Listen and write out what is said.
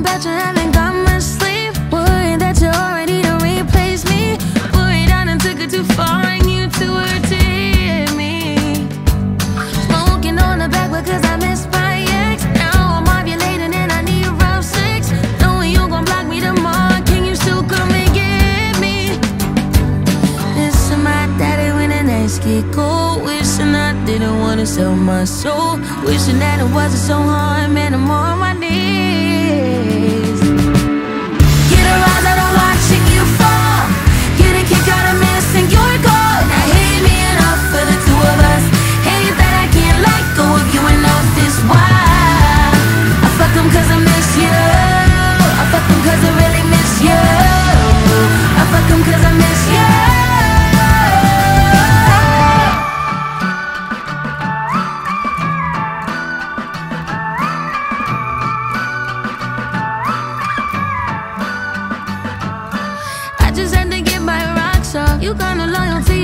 that you haven't got much sleep. Worried that you're already to replace me. Worried I done took it too far and you too hurt to hear me. Smoking on the back because I miss my ex. Now I'm ovulating and I need rough sex. Knowing you gon' block me tomorrow, can you still come and get me? Missing my daddy when the nights get cold. Wishing I didn't wanna sell my soul. Wishing that it wasn't so hard, man, I'm on my knees. Get a rise out of watching you fall. Get a kick out of missing your call. Now hate me enough for the two of us. Hate that I can't let go of you enough. This why I fuck 'em 'cause I miss you. I fuck 'em 'cause I really miss you. I fuck 'em 'cause I miss you. I just had to get my rocks off. You kinda loyal to